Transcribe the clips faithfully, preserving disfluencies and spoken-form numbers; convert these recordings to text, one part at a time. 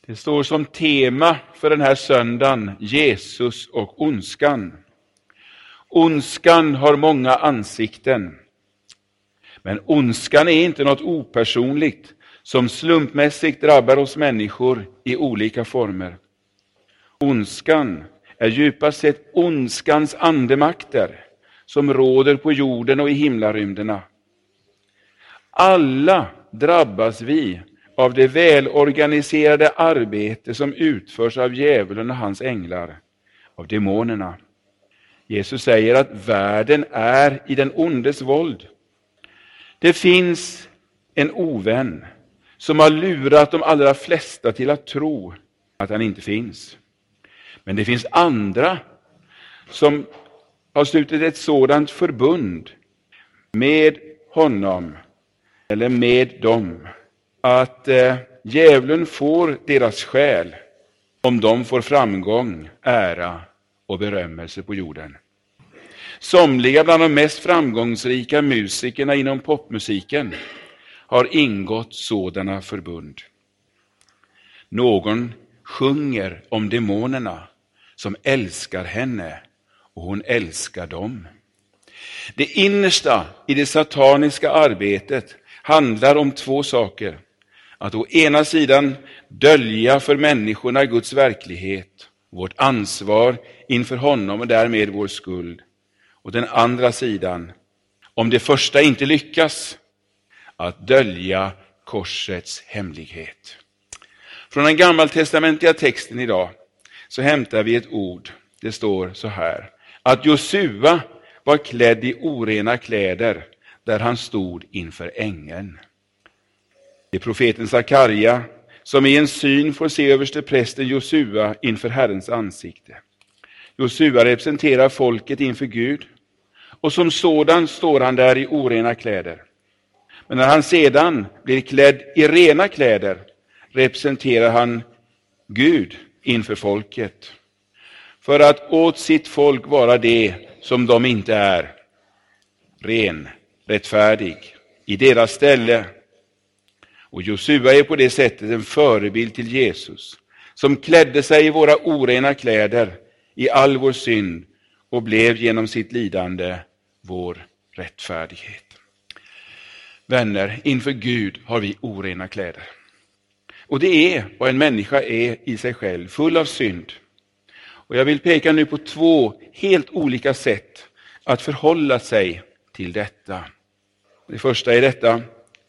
Det står som tema för den här söndagen Jesus och ondskan. Ondskan har många ansikten. Men ondskan är inte något opersonligt som slumpmässigt drabbar oss människor i olika former. Ondskan är djupast sett ondskans andemakter som råder på jorden och i himlarymderna. Alla drabbas vi av det välorganiserade arbete som utförs av djävulen och hans änglar, av demonerna. Jesus säger att världen är i den ondes våld. Det finns en ovän som har lurat de allra flesta till att tro att han inte finns. Men det finns andra som har slutit ett sådant förbund med honom eller med dem att eh, djävulen får deras själ om de får framgång, ära och berömmelse på jorden. Somliga bland de mest framgångsrika musikerna inom popmusiken har ingått sådana förbund. Någon sjunger om demonerna som älskar henne och hon älskar dem. Det innersta i det sataniska arbetet handlar om två saker. Att å ena sidan dölja för människorna Guds verklighet, vårt ansvar inför honom och därmed vår skuld. Och den andra sidan, om det första inte lyckas, att dölja korsets hemlighet. Från den gammaltestamentliga texten idag så hämtar vi ett ord. Det står så här: att Josua var klädd i orena kläder där han stod inför ängeln. Det är profeten Sakarja som i en syn får se översteprästen Josua inför Herrens ansikte. Josua representerar folket inför Gud och som sådan står han där i orena kläder. Men när han sedan blir klädd i rena kläder representerar han Gud inför folket. För att åt sitt folk vara det som de inte är, ren, rättfärdig, i deras ställe. Och Josua är på det sättet en förebild till Jesus, som klädde sig i våra orena kläder i all vår synd och blev genom sitt lidande vår rättfärdighet. Vänner, inför Gud har vi orena kläder. Och det är vad en människa är i sig själv, full av synd. Och jag vill peka nu på två helt olika sätt att förhålla sig till detta. Det första är detta: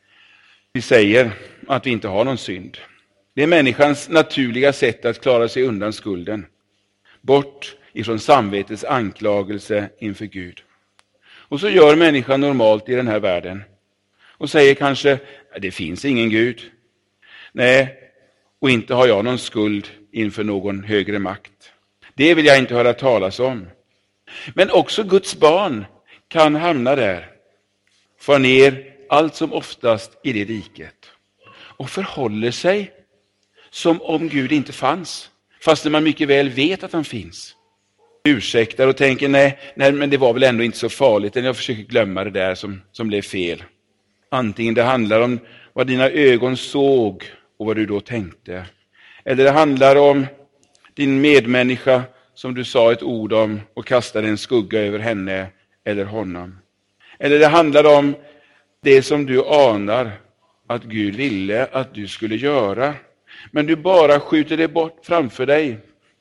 vi säger att vi inte har någon synd. Det är människans naturliga sätt att klara sig undan skulden. Bort ifrån samvetets anklagelse inför Gud. Och så gör människan normalt i den här världen. Och säger kanske, det finns ingen Gud. Nej, och inte har jag någon skuld inför någon högre makt. Det vill jag inte höra talas om. Men också Guds barn kan hamna där. Far ner allt som oftast i det riket. Och förhåller sig som om Gud inte fanns. Fast man mycket väl vet att han finns. Ursäktar och tänker, nej, nej men det var väl ändå inte så farligt. Jag försöker glömma det där som, som blev fel. Antingen det handlar om vad dina ögon såg och vad du då tänkte. Eller det handlar om din medmänniska som du sa ett ord om och kastade en skugga över henne eller honom. Eller det handlar om det som du anar att Gud ville att du skulle göra. Men du bara skjuter det bort framför dig.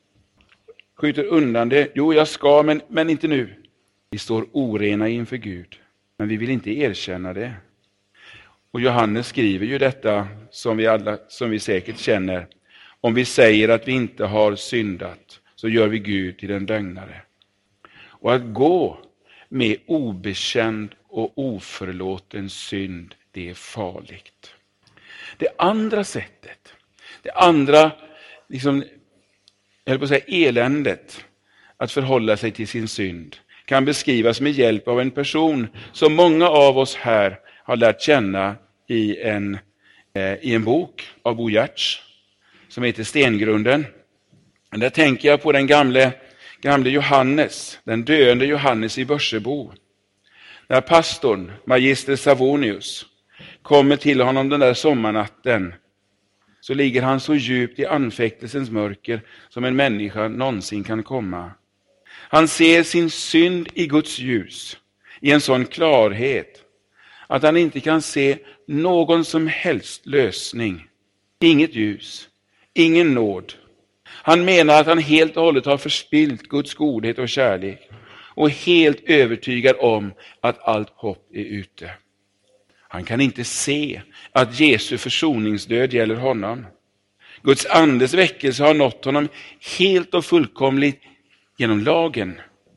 Skjuter undan det. Jo, jag ska, men, men inte nu. Vi står orena inför Gud. Men vi vill inte erkänna det. Och Johannes skriver ju detta som vi, alla, som vi säkert känner. Om vi säger att vi inte har syndat så gör vi Gud till en lögnare. Och att gå med obekänd och oförlåten synd, det är farligt. Det andra sättet, det andra liksom, jag höll på att säga eländet att förhålla sig till sin synd kan beskrivas med hjälp av en person som många av oss här har lärt känna i en, eh, i en bok av Bo Giertz som heter Stengrunden. Där tänker jag på den gamle, gamle Johannes, den döende Johannes i Börsebo. När pastorn, magister Savonius, kommer till honom den där sommarnatten så ligger han så djupt i anfäktelsens mörker som en människa någonsin kan komma. Han ser sin synd i Guds ljus i en sån klarhet att han inte kan se någon som helst lösning. Inget ljus, ingen nåd. Han menar att han helt och hållet har förspilt Guds godhet och kärlek och helt övertygad om att allt hopp är ute. Han kan inte se att Jesu försoningsdöd gäller honom. Guds andes väckelse har nått honom helt och fullkomligt genom lagen.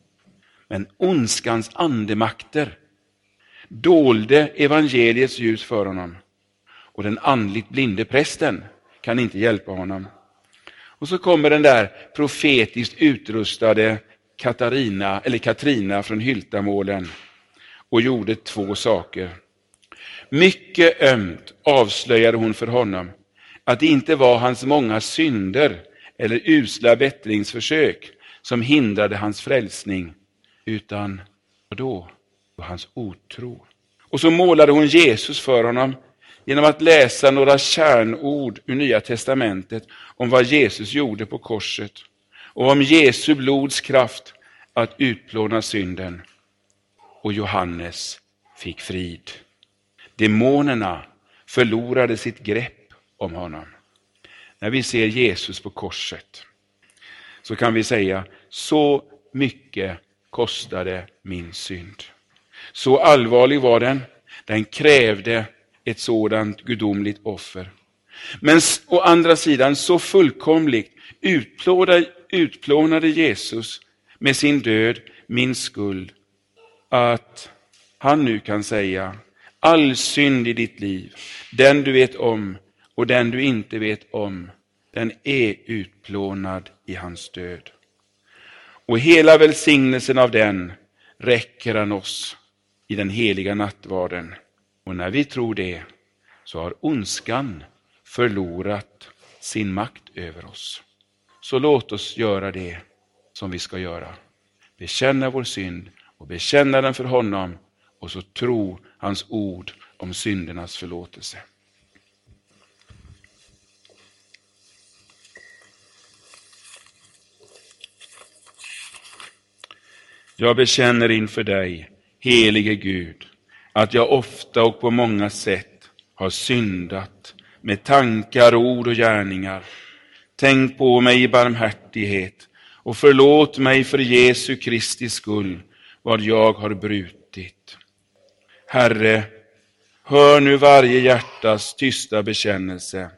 Men ondskans andemakter dolde evangeliets ljus för honom. Och den andligt blinde prästen kan inte hjälpa honom. Och så kommer den där profetiskt utrustade Katarina, eller Katrina från Hyltamålen och gjorde två saker. Mycket ömt avslöjade hon för honom att det inte var hans många synder eller usla bättringsförsök som hindrade hans frälsning, utan då var hans otro. Och så målade hon Jesus för honom genom att läsa några kärnord ur Nya testamentet om vad Jesus gjorde på korset och om Jesu blods kraft att utplåna synden. Och Johannes fick frid. Demonerna förlorade sitt grepp om honom. När vi ser Jesus på korset så kan vi säga: så mycket kostade min synd. Så allvarlig var den. Den krävde ett sådant gudomligt offer. Men å andra sidan så fullkomligt utplånade, utplånade Jesus med sin död min skuld att han nu kan säga: all synd i ditt liv, den du vet om och den du inte vet om, den är utplånad i hans död. Och hela välsignelsen av den räcker han oss i den heliga nattvarden. Och när vi tror det, så har ondskan förlorat sin makt över oss. Så låt oss göra det som vi ska göra. Bekänna vår synd och bekänna den för honom, och så tro hans ord om syndernas förlåtelse. Jag bekänner inför dig, helige Gud, att jag ofta och på många sätt har syndat med tankar, ord och gärningar. Tänk på mig i barmhärtighet och förlåt mig för Jesu Kristi skull vad jag har brutit. Herre, hör nu varje hjärtas tysta bekännelse.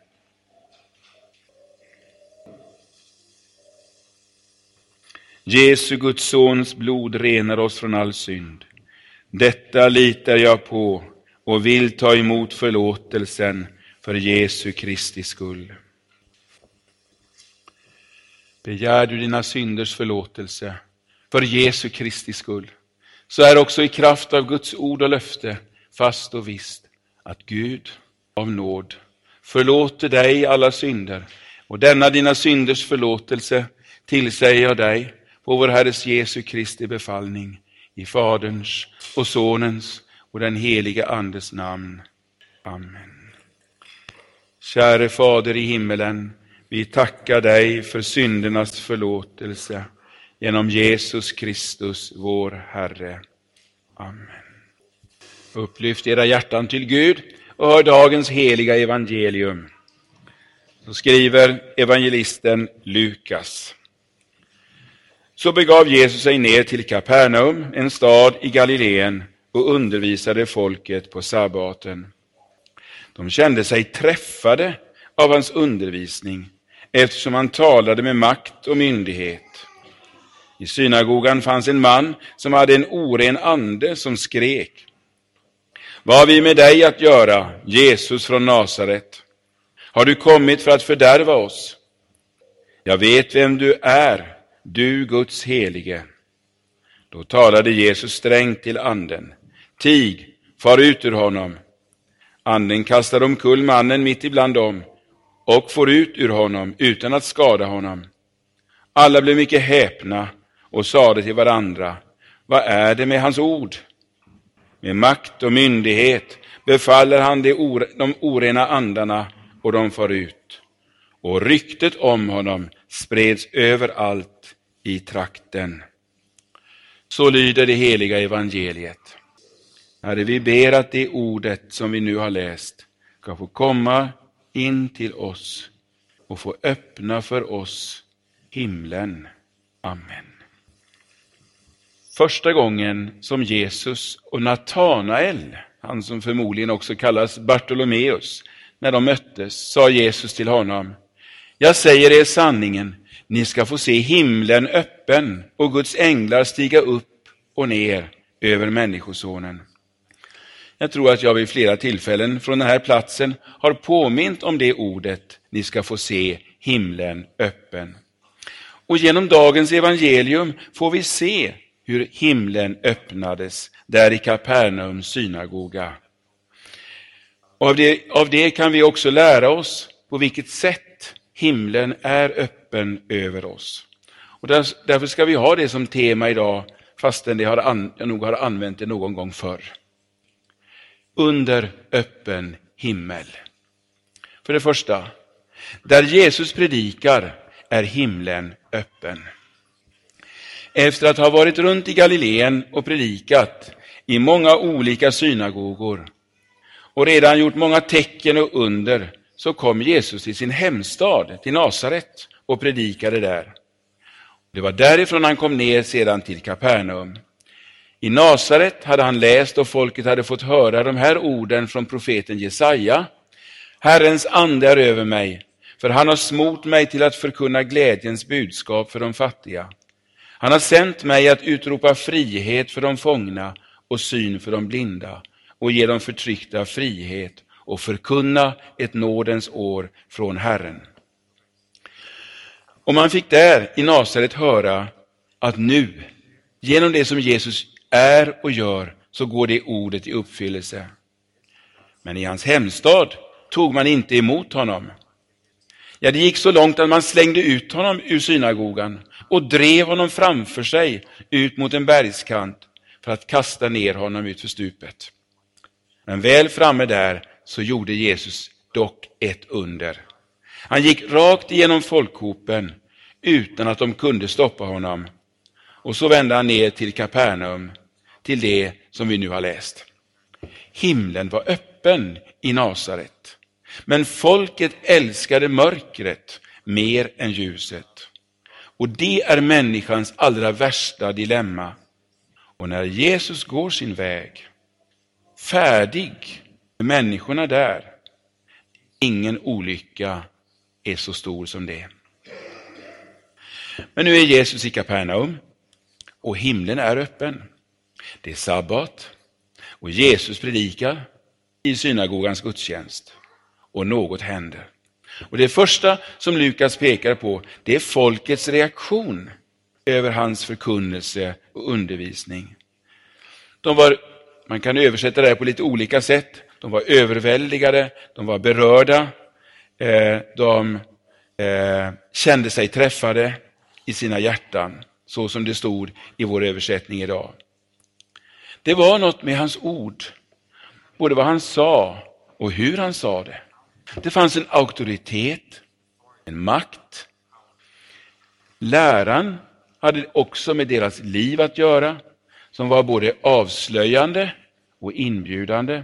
Jesu Guds sons blod renar oss från all synd. Detta litar jag på och vill ta emot förlåtelsen för Jesu Kristi skull. Begär du dina synders förlåtelse för Jesu Kristi skull, så är också i kraft av Guds ord och löfte fast och visst att Gud av nåd förlåter dig alla synder, och denna dina synders förlåtelse tillsäger jag dig på vår Herres Jesu Kristi befallning, i Faderns och Sonens och den helige Andes namn. Amen. Käre Fader i himmelen, vi tackar dig för syndernas förlåtelse genom Jesus Kristus, vår Herre. Amen. Upplyft era hjärtan till Gud och hör dagens heliga evangelium. Så skriver evangelisten Lukas. Så begav Jesus sig ner till Kapernaum, en stad i Galileen, och undervisade folket på sabbaten. De kände sig träffade av hans undervisning, eftersom han talade med makt och myndighet. I synagogan fanns en man som hade en oren ande som skrek: vad har vi med dig att göra, Jesus från Nasaret? Har du kommit för att fördärva oss? Jag vet vem du är, du Guds helige. Då talade Jesus strängt till anden: tig, far ut ur honom. Anden kastade omkull mannen mitt ibland dem och får ut ur honom utan att skada honom. Alla blev mycket häpna och sade till varandra: vad är det med hans ord? Med makt och myndighet befaller han de, or- de orena andarna, och de far ut. Och ryktet om honom spreds överallt i trakten. Så lyder det heliga evangeliet. Herre, vi ber att det ordet som vi nu har läst ska få komma in till oss och få öppna för oss himlen. Amen. Första gången som Jesus och Natanael, han som förmodligen också kallas Bartolomeus, när de möttes, sa Jesus till honom: jag säger er sanningen, ni ska få se himlen öppen och Guds änglar stiga upp och ner över människosonen. Jag tror att jag vid flera tillfällen från den här platsen har påmint om det ordet, ni ska få se himlen öppen. Och genom dagens evangelium får vi se hur himlen öppnades där i Kapernaums synagoga. Av det, av det kan vi också lära oss på vilket sätt himlen är öppen över oss. Och där, därför ska vi ha det som tema idag, fastän det har an, jag nog har använt det någon gång förr. Under öppen himmel. För det första, där Jesus predikar är himlen öppen. Efter att ha varit runt i Galileen och predikat i många olika synagogor och redan gjort många tecken och under, så kom Jesus till sin hemstad, till Nasaret, och predikade där. Det var därifrån han kom ner sedan till Kapernaum. I Nasaret hade han läst och folket hade fått höra de här orden från profeten Jesaja. Herrens ande är över mig, för han har smort mig till att förkunna glädjens budskap för de fattiga. Han har sänt mig att utropa frihet för de fångna och syn för de blinda och ge de förtryckta frihet och förkunna ett nådens år från Herren. Och man fick där i Nasaret höra att nu, genom det som Jesus är och gör, så går det ordet i uppfyllelse. Men i hans hemstad tog man inte emot honom. Ja, det gick så långt att man slängde ut honom ur synagogan och drev honom framför sig ut mot en bergskant för att kasta ner honom ut för stupet. Men väl framme där så gjorde Jesus dock ett under. Han gick rakt igenom folkhopen utan att de kunde stoppa honom. Och så vände han ner till Kapernaum, till det som vi nu har läst. Himlen var öppen i Nasaret, men folket älskade mörkret mer än ljuset. Och det är människans allra värsta dilemma. Och när Jesus går sin väg, färdig med människorna där, ingen olycka är så stor som det. Men nu är Jesus i Kapernaum och himlen är öppen. Det är sabbat och Jesus predikar i synagogans gudstjänst och något händer. Och det första som Lukas pekar på, det är folkets reaktion över hans förkunnelse och undervisning. De var, man kan översätta det här på lite olika sätt. De var överväldigade, de var berörda, eh, de eh, kände sig träffade i sina hjärtan, så som det stod i vår översättning idag. Det var något med hans ord, både vad han sa och hur han sa det. Det fanns en auktoritet, en makt. Läran hade också med deras liv att göra, som var både avslöjande och inbjudande.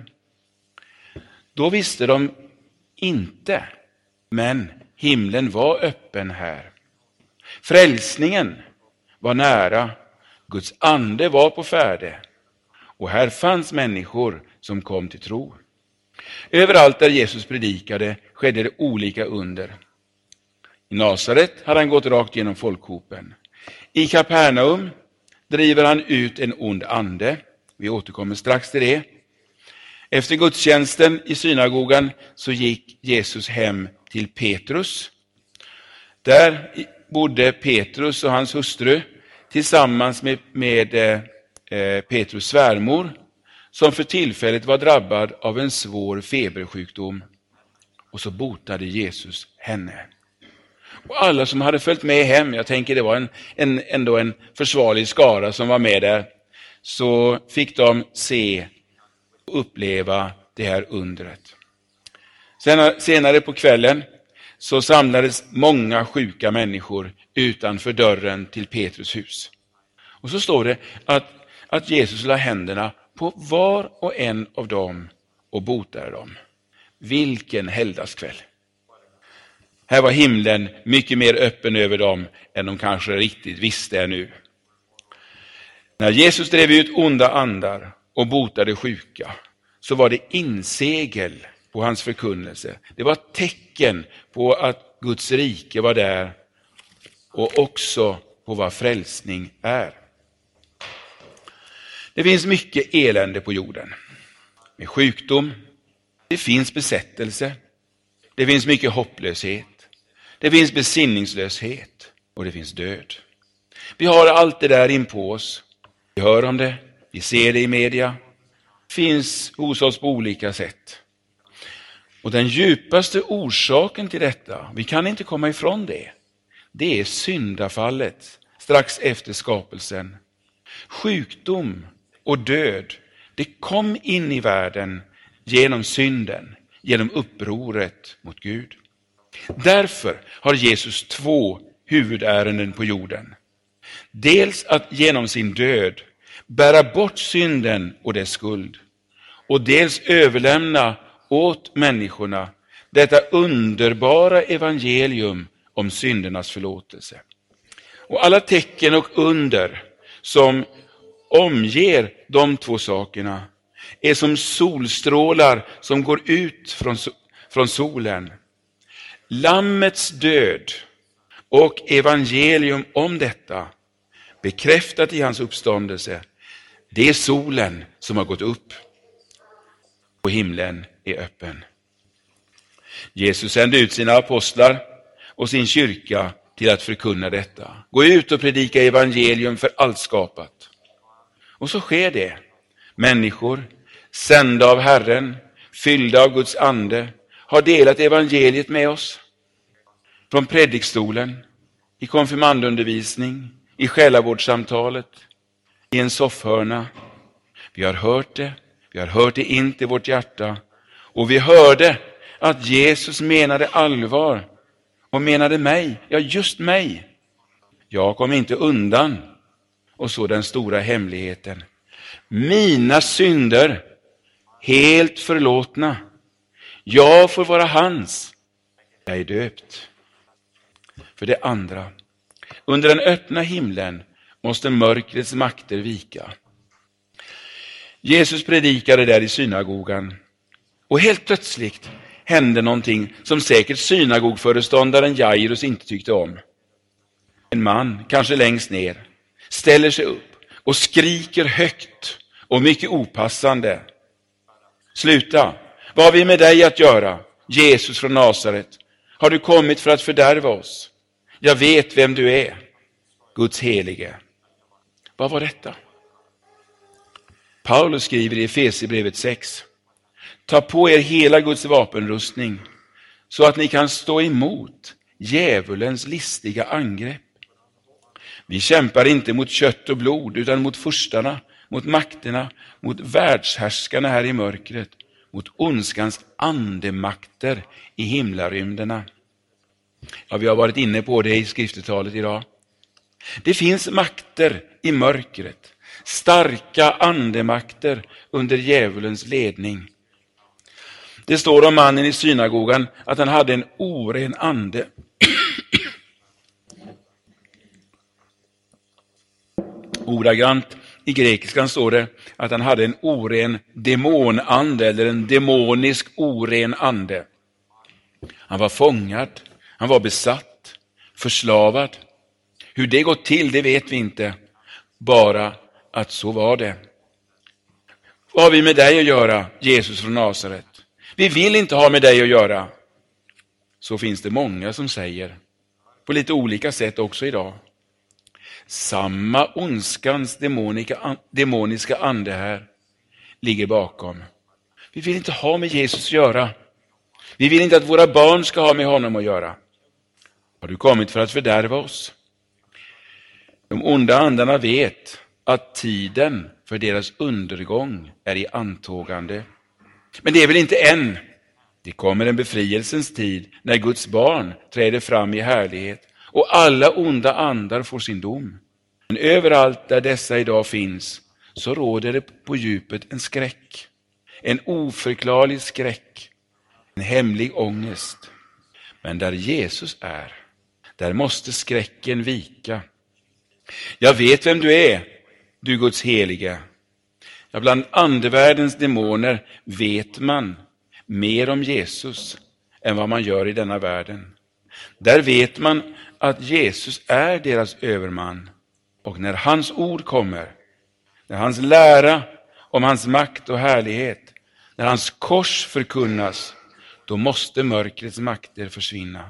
Då visste de inte, men himlen var öppen här. Frälsningen var nära, Guds ande var på färde och här fanns människor som kom till tro. Överallt där Jesus predikade skedde det olika under. I Nasaret hade han gått rakt genom folkhopen. I Kapernaum driver han ut en ond ande. Vi återkommer strax till det. Efter gudstjänsten i synagogan så gick Jesus hem till Petrus. Där bodde Petrus och hans hustru tillsammans med, med eh, Petrus svärmor, som för tillfället var drabbad av en svår febersjukdom. Och så botade Jesus henne. Och alla som hade följt med hem, jag tänker det var en, en, ändå en försvarlig skara som var med där, så fick de se och uppleva det här undret. Senare, senare på kvällen så samlades många sjuka människor utanför dörren till Petrus hus. Och så står det att, att Jesus la händerna på var och en av dem och botade dem. Vilken helgdagskväll! Här var himlen mycket mer öppen över dem än de kanske riktigt visste ännu. När Jesus drev ut onda andar och botade sjuka så var det insegel på hans förkunnelse. Det var tecken på att Guds rike var där och också på vad frälsning är. Det finns mycket elände på jorden. Med sjukdom, det finns besättelse, det finns mycket hopplöshet, det finns besinningslöshet och det finns död. Vi har allt det där in på oss. Vi hör om det, vi ser det i media, finns hos oss på olika sätt. Och den djupaste orsaken till detta, vi kan inte komma ifrån det, det är syndafallet strax efter skapelsen. Sjukdom och död, det kom in i världen genom synden, genom upproret mot Gud. Därför har Jesus två huvudärenden på jorden. Dels att genom sin död bära bort synden och dess skuld. Och dels överlämna åt människorna detta underbara evangelium om syndernas förlåtelse. Och alla tecken och under som omger de två sakerna är som solstrålar som går ut från, från solen. Lammets död och evangelium om detta, bekräftat i hans uppståndelse, det är solen som har gått upp och himlen är öppen. Jesus sände ut sina apostlar och sin kyrka till att förkunna detta. Gå ut och predika evangelium för allt skapat. Och så sker det. Människor, sända av Herren, fyllda av Guds ande, har delat evangeliet med oss. Från predikstolen, i konfirmandundervisning, i själavårdssamtalet, i en soffhörna. Vi har hört det, vi har hört det in till vårt hjärta. Och vi hörde att Jesus menade allvar och menade mig, ja just mig. Jag kom inte undan. Och så den stora hemligheten. Mina synder, helt förlåtna. Jag får vara hans. Jag är döpt. För det andra, under den öppna himlen måste mörkrets makter vika. Jesus predikade där i synagogan. Och helt plötsligt hände någonting som säkert synagogföreståndaren Jairus inte tyckte om. En man, kanske längst ner, ställer sig upp och skriker högt och mycket opassande. Sluta, vad har vi med dig att göra? Jesus från Nasaret, har du kommit för att fördärva oss? Jag vet vem du är, Guds helige. Vad var detta? Paulus skriver i Efesierbrevet sex. Ta på er hela Guds vapenrustning så att ni kan stå emot djävulens listiga angrepp. Vi kämpar inte mot kött och blod utan mot furstarna, mot makterna, mot världshärskarna här i mörkret, mot ondskans andemakter i himlarymderna. Ja, vi har varit inne på det i skriftetalet idag. Det finns makter i mörkret, starka andemakter under djävulens ledning. Det står om mannen i synagogan att han hade en oren ande. Ordagrant i grekiskan står det att han hade en oren demonande eller en demonisk oren ande. Han var fångad, han var besatt, förslavad. Hur det gått till, det vet vi inte. Bara att så var det. Vad har vi med dig att göra, Jesus från Nasaret? Vi vill inte ha med dig att göra. Så finns det många som säger. På lite olika sätt också idag. Samma ondskans demonika, demoniska ande här ligger bakom. Vi vill inte ha med Jesus att göra. Vi vill inte att våra barn ska ha med honom att göra. Har du kommit för att fördärva oss? De onda andarna vet att tiden för deras undergång är i antågande. Men det är väl inte än. Det kommer en befrielsens tid när Guds barn träder fram i härlighet och alla onda andar får sin dom. Men överallt där dessa idag finns så råder det på djupet en skräck. En oförklarlig skräck. En hemlig ångest. Men där Jesus är, där måste skräcken vika. Jag vet vem du är, du Guds helige. Ja, bland andevärldens demoner vet man mer om Jesus än vad man gör i denna världen. Där vet man att Jesus är deras överman. Och när hans ord kommer, när hans lära om hans makt och härlighet, när hans kors förkunnas, då måste mörkrets makter försvinna.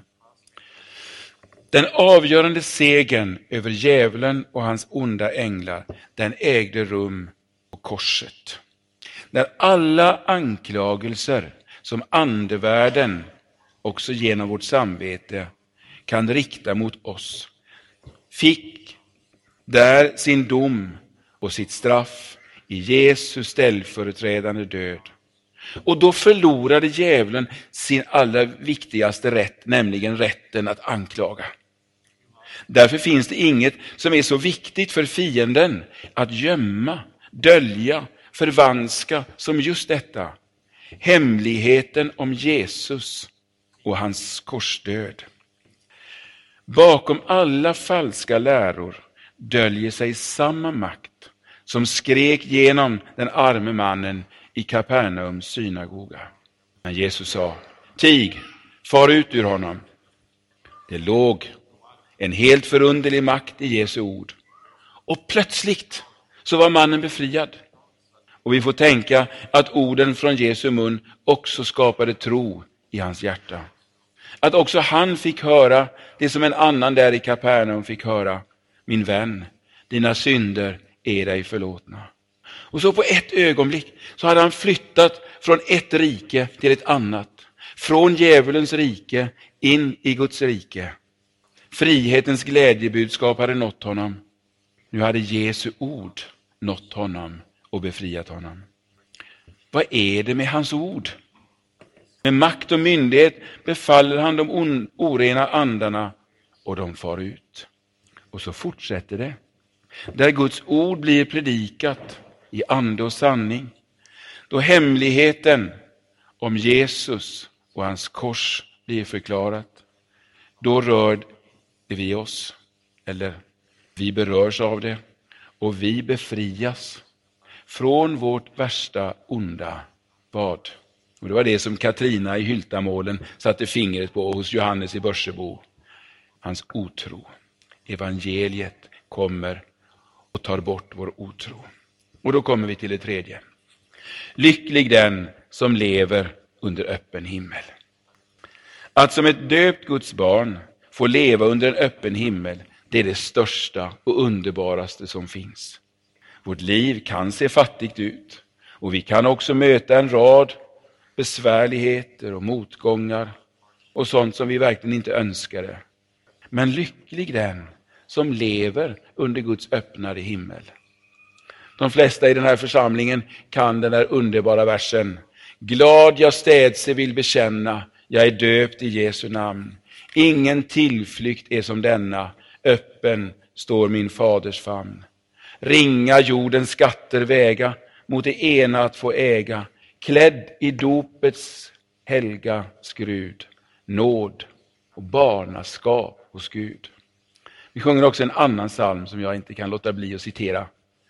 Den avgörande segern över djävulen och hans onda änglar, den ägde rum på korset. När alla anklagelser som andevärlden, också genom vårt samvete, kan rikta mot oss, fick där sin dom och sitt straff i Jesu ställföreträdande död. Och då förlorade djävulen sin allra viktigaste rätt, nämligen rätten att anklaga. Därför finns det inget som är så viktigt för fienden att gömma, dölja, förvanska som just detta. Hemligheten om Jesus och hans korsdöd. Bakom alla falska läror döljer sig samma makt som skrek genom den arme mannen i Kapernaums synagoga. Men Jesus sa, tig, far ut ur honom. Det låg en helt förunderlig makt i Jesu ord. Och plötsligt så var mannen befriad. Och vi får tänka att orden från Jesu mun också skapade tro i hans hjärta. Att också han fick höra det som en annan där i Kapernaum fick höra. Min vän, dina synder är dig förlåtna. Och så på ett ögonblick så hade han flyttat från ett rike till ett annat. Från djävulens rike in i Guds rike. Frihetens glädjebudskap hade nått honom. Nu hade Jesu ord nått honom och befriat honom. Vad är det med hans ord? Med makt och myndighet befaller han de on- orena andarna och de far ut. Och så fortsätter det. Där Guds ord blir predikat i ande och sanning. Då hemligheten om Jesus och hans kors blir förklarat. Då rör vi oss, eller vi berörs av det. Och vi befrias från vårt värsta onda vad. Och det var det som Katrina i Hyltamålen satte fingret på hos Johannes i Börsebo. Hans otro. Evangeliet kommer och tar bort vår otro. Och då kommer vi till det tredje. Lycklig den som lever under öppen himmel. Att som ett döpt Guds barn få leva under en öppen himmel, det är det största och underbaraste som finns. Vårt liv kan se fattigt ut och vi kan också möta en rad besvärligheter och motgångar och sånt som vi verkligen inte önskade. Men lycklig den som lever under Guds öppnade himmel. De flesta i den här församlingen kan den här underbara versen. Glad jag städse vill bekänna, jag är döpt i Jesu namn. Ingen tillflykt är som denna, öppen står min faders famn. Ringa jordens skatter väga, mot det ena att få äga. Klädd i dopets helga skrud, nåd och barnaskap hos Gud. Vi sjunger också en annan psalm som jag inte kan låta bli att citera.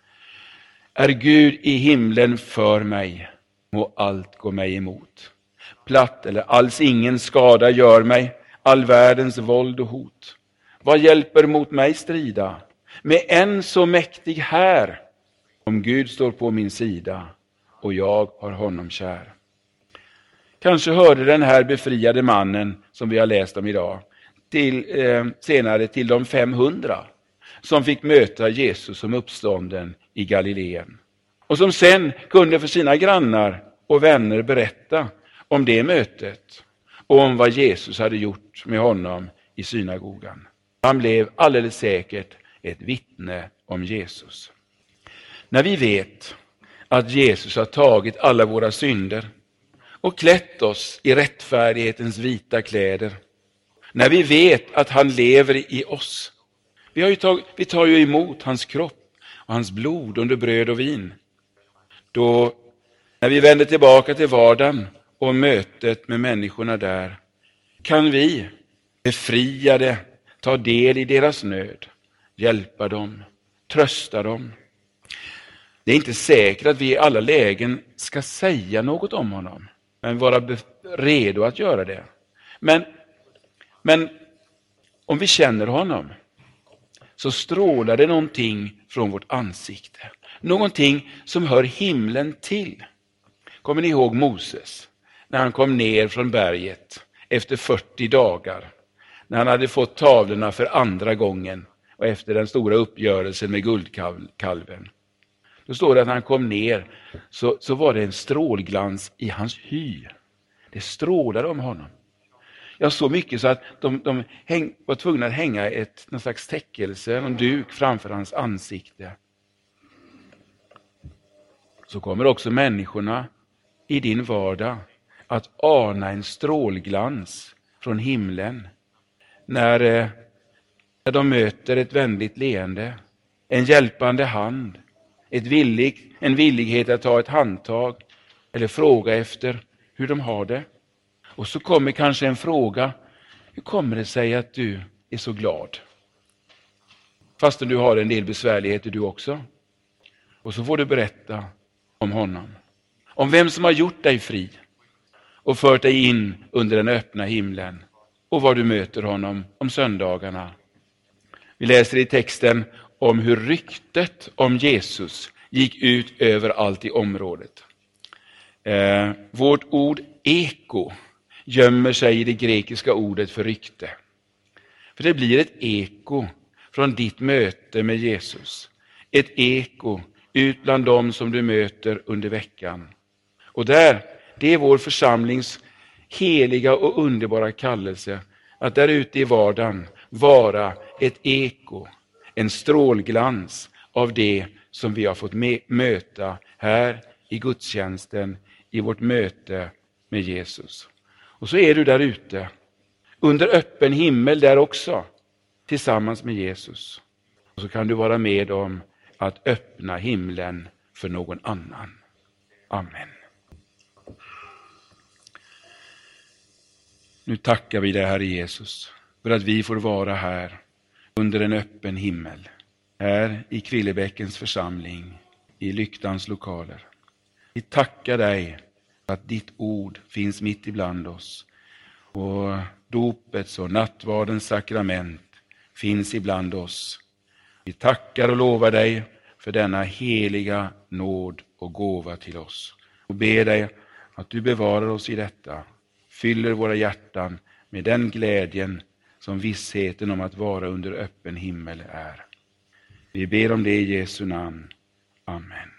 Är Gud i himlen för mig, må allt gå mig emot. Platt eller alls ingen skada gör mig, all världens våld och hot. Vad hjälper mot mig strida? Med en så mäktig här, om Gud står på min sida och jag har honom kär. Kanske hörde den här befriade mannen som vi har läst om idag till, eh, senare till de femhundra som fick möta Jesus som uppstånden i Galileen. Och som sen kunde för sina grannar och vänner berätta om det mötet och om vad Jesus hade gjort med honom i synagogan. Han blev alldeles säkert ett vittne om Jesus. När vi vet att Jesus har tagit alla våra synder och klätt oss i rättfärdighetens vita kläder. När vi vet att han lever i oss. Vi, har ju tag, vi tar ju emot hans kropp och hans blod under bröd och vin. Då, när vi vänder tillbaka till vardagen och mötet med människorna där, kan vi befriade ta del i deras nöd, hjälpa dem, trösta dem. Det är inte säkert att vi i alla lägen ska säga något om honom, men vara redo att göra det. Men, men om vi känner honom så strålar det någonting från vårt ansikte. Någonting som hör himlen till. Kommer ni ihåg Moses? När han kom ner från berget efter fyrtio dagar. När han hade fått tavlorna för andra gången och efter den stora uppgörelsen med guldkalven. Då står det att när han kom ner så, så var det en strålglans i hans hy. Det strålade om honom. Ja, så mycket så att de, de häng, var tvungna att hänga ett, någon slags täckelse, en duk framför hans ansikte. Så kommer också människorna i din vardag att ana en strålglans från himlen. När, när de möter ett vänligt leende, en hjälpande hand, ett villig, en villighet att ta ett handtag eller fråga efter hur de har det. Och så kommer kanske en fråga: hur kommer det sig att du är så glad? Fastän du har en del besvärligheter du också. Och så får du berätta om honom. Om vem som har gjort dig fri och fört dig in under den öppna himlen. Och var du möter honom om söndagarna. Vi läser i texten om hur ryktet om Jesus gick ut över allt i området. Eh, vårt ord eko gömmer sig i det grekiska ordet för rykte. För det blir ett eko från ditt möte med Jesus. Ett eko ut bland dem som du möter under veckan. Och där, det är vår församlings heliga och underbara kallelse att där ute i vardagen vara ett eko, en strålglans av det som vi har fått möta här i gudstjänsten, i vårt möte med Jesus. Och så är du där ute, under öppen himmel där också, tillsammans med Jesus. Och så kan du vara med om att öppna himlen för någon annan. Amen. Nu tackar vi dig, Herre Jesus, för att vi får vara här under en öppen himmel. Här i Kvillebäckens församling, i Lyktans lokaler. Vi tackar dig för att ditt ord finns mitt ibland oss. Och dopets och nattvardens sakrament finns ibland oss. Vi tackar och lovar dig för denna heliga nåd och gåva till oss. Och ber dig att du bevarar oss i detta. Fyller våra hjärtan med den glädjen som vissheten om att vara under öppen himmel är. Vi ber om det i Jesu namn. Amen.